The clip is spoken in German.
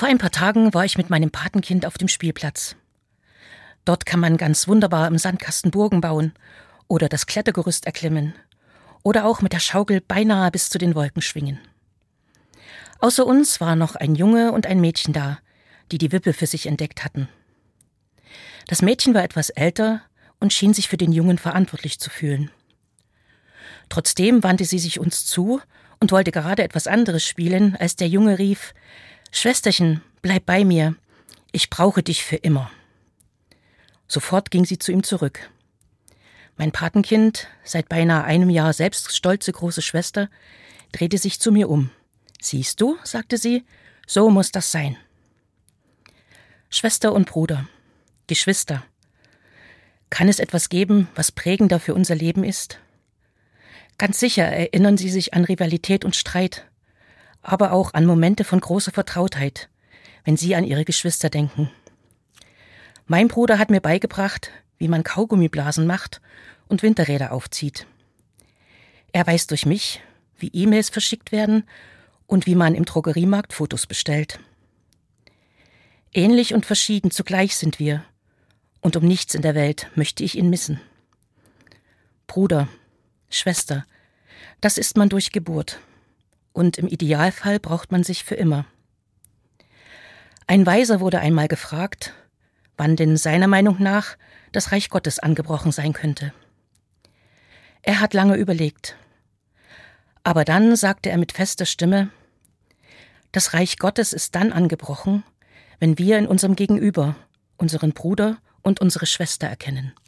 Vor ein paar Tagen war ich mit meinem Patenkind auf dem Spielplatz. Dort kann man ganz wunderbar im Sandkasten Burgen bauen oder das Klettergerüst erklimmen oder auch mit der Schaukel beinahe bis zu den Wolken schwingen. Außer uns war noch ein Junge und ein Mädchen da, die die Wippe für sich entdeckt hatten. Das Mädchen war etwas älter und schien sich für den Jungen verantwortlich zu fühlen. Trotzdem wandte sie sich uns zu und wollte gerade etwas anderes spielen, als der Junge rief: »Schwesterchen, bleib bei mir, ich brauche dich für immer.« Sofort ging sie zu ihm zurück. Mein Patenkind, seit beinahe einem Jahr selbst stolze große Schwester, drehte sich zu mir um. »Siehst du«, sagte sie, »so muss das sein.« Schwester und Bruder, Geschwister. Kann es etwas geben, was prägender für unser Leben ist? Ganz sicher erinnern Sie sich an Rivalität und Streit, aber auch an Momente von großer Vertrautheit, wenn Sie an Ihre Geschwister denken. Mein Bruder hat mir beigebracht, wie man Kaugummiblasen macht und Winterräder aufzieht. Er weiß durch mich, wie E-Mails verschickt werden und wie man im Drogeriemarkt Fotos bestellt. Ähnlich und verschieden zugleich sind wir, und um nichts in der Welt möchte ich ihn missen. Bruder, Schwester, das ist man durch Geburt, und im Idealfall braucht man sich für immer. Ein Weiser wurde einmal gefragt, wann denn seiner Meinung nach das Reich Gottes angebrochen sein könnte. Er hat lange überlegt. Aber dann sagte er mit fester Stimme: Das Reich Gottes ist dann angebrochen, wenn wir in unserem Gegenüber unseren Bruder und unsere Schwester erkennen.